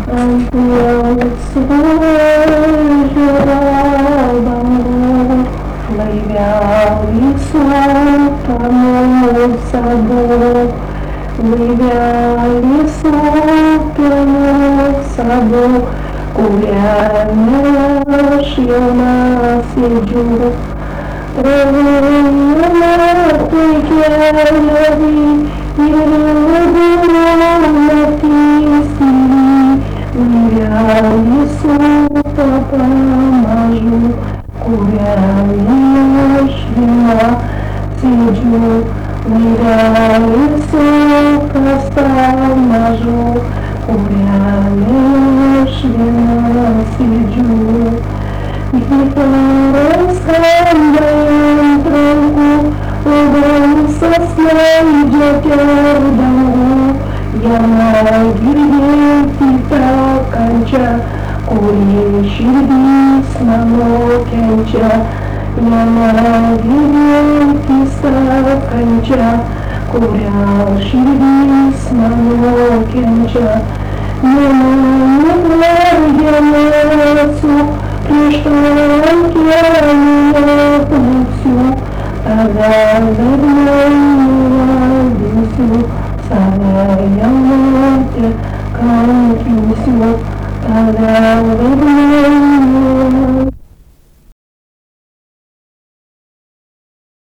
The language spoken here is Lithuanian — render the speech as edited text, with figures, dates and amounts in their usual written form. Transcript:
Antioch dangu, laivelį supamų sabų, laivelį supamų sabų, kuriame aš jauna sėdžiu. Metai keliavi ir matysį, laivelį supa pamažu, kuriame aš viena sėdžiu. Laivelį supas pamažu, kuriame aš viena sėdžiu. Gitaros skamba ant rankų, o balsas leidžia per dangų. Jame girdėti tą kančią, kuri širdis mano kenčia. Jame girdėti tą kančią, kurią širdis mano kenčia. Jame nesu prieš kelią būsiu, tave dažnai nuvaldysiu, save jaunatį kankinsiu, tave dažnai